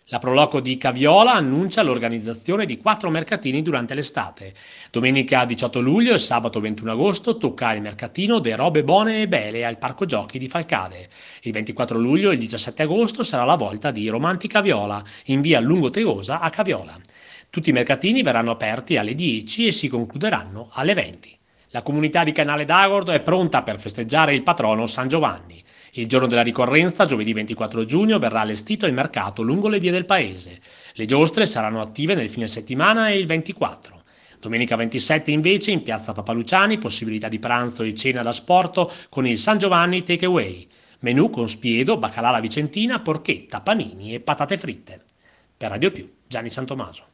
La Proloco di Caviola annuncia l'organizzazione di 4 mercatini durante l'estate. Domenica 18 luglio e sabato 21 agosto tocca il mercatino de robe buone e belle al Parco Giochi di Falcade. Il 24 luglio e il 17 agosto sarà la volta di Romantica Viola in via Lungoteosa a Caviola. Tutti i mercatini verranno aperti alle 10 e si concluderanno alle 20. La comunità di Canale d'Agordo è pronta per festeggiare il patrono San Giovanni. Il giorno della ricorrenza, giovedì 24 giugno, verrà allestito il mercato lungo le vie del paese. Le giostre saranno attive nel fine settimana e il 24. Domenica 27 invece in piazza Papaluciani possibilità di pranzo e cena da sporto con il San Giovanni Takeaway. Menù con spiedo, baccalà alla vicentina, porchetta, panini e patate fritte. Per Radio Più, Gianni Santomaso.